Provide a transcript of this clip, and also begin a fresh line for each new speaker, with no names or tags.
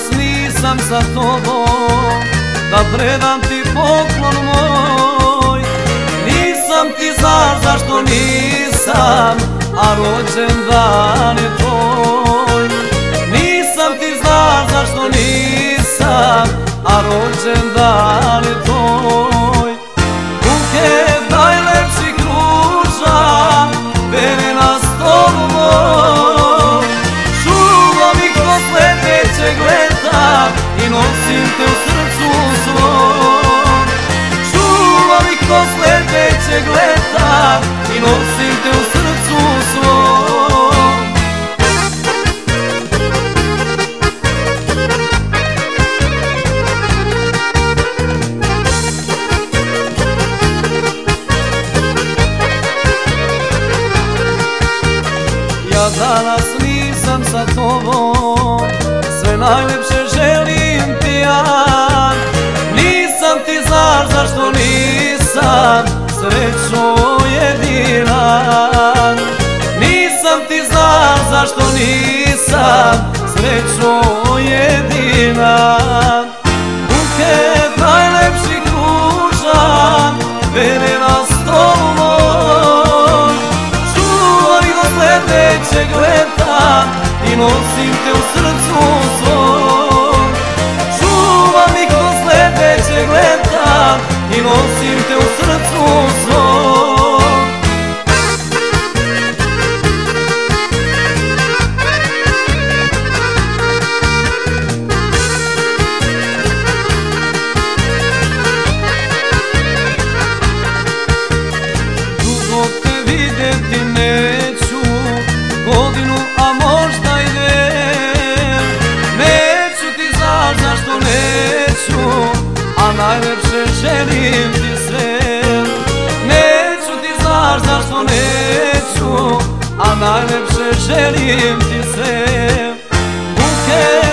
nisam sa tobom, da predam ti poklon moj. Nisam ti zar zašto nisam, a rođendan je tvoj. Nisam ti zar zašto nisam, a rođendan je tvoj. Buket najlepših ruža vene na stolu moj. Čuvam ih do sledećeg leta i nosim te u srcu svom. Čuvam ih do sledećeg leta i nosim te u srcu svom. Ja danas nisam sa tobom, sve najlepše želim ti ja. Nisam ti zar zašto nisam, srećo jedina. Nisam ti zar zašto nisam, srećo jedina. Buket najlepših ruža vene na stolu moj. Čuvam ih do sledećeg leta i nosim te u srcu svom. Čuvam ih do sledećeg leta i nosim te u srcu svom. Dugo te vidjeti neću, godinu, a možda i dve. Neću ti zar zašto neću, a najlepše želim ti sve. Neću ti zar zašto neću, a najlepše želim ti sve. Buket